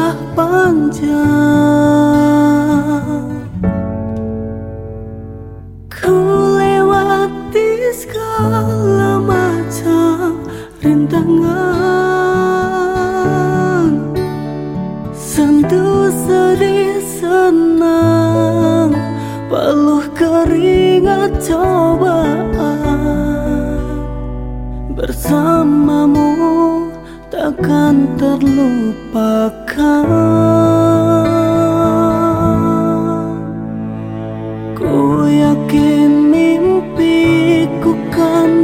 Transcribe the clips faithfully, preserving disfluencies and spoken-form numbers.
telah panjang. Ku lewati segala macam rintangan, sentuh sedih senang, peluh keringat cobaan. Bersamamu takkan terlupakan. Ku yakin mimpiku kan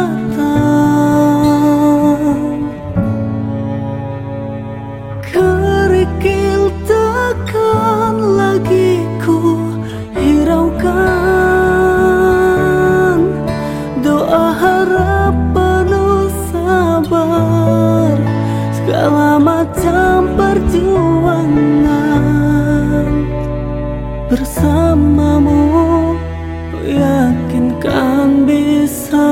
datang. Kerikil takkan lagi ku hiraukan. Doa harap penuh sabar, segala macam perjuangan. Bersamamu ku yakin kan bisa.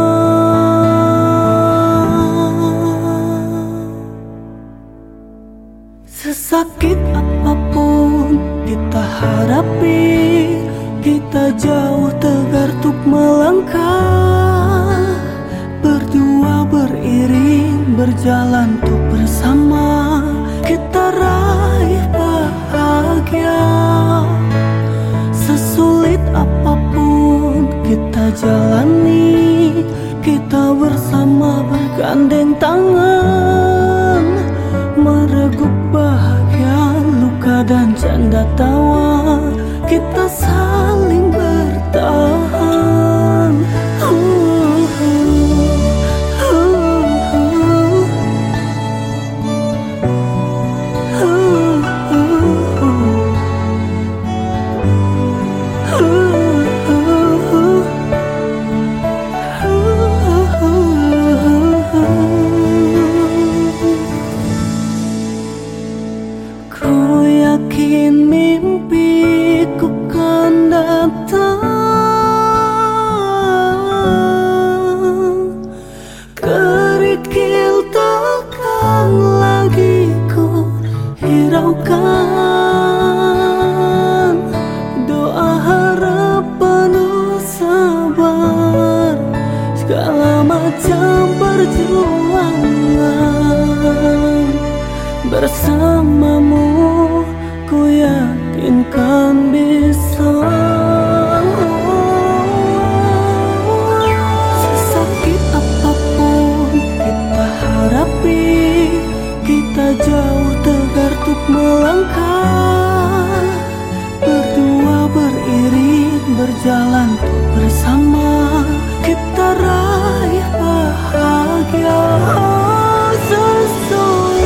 Sesakit apapun kita hadapi, kita jauh tegar untuk melangkah. Berdua beriring berjalan untuk bersama, kita raih bahagia. Sesulit apapun kita jalani, kita bersama bergandeng tangan. Meregup bahagia, luka dan canda tawa, kita saling bertahan. uh, uh, uh, uh, uh, uh, uh, uh. Ku yakin mimpiku kan datang. Kerikil takkan lagi ku hiraukan. Doa harap penuh sabar, segala macam perjuangan. Bersamamu ku yakin kan bisa. Sesakit apapun kita hadapi, kita jauh tegar untuk melangkah. Berdua beriring berjalan untuk bersama, kita raih bahagia. Sesuai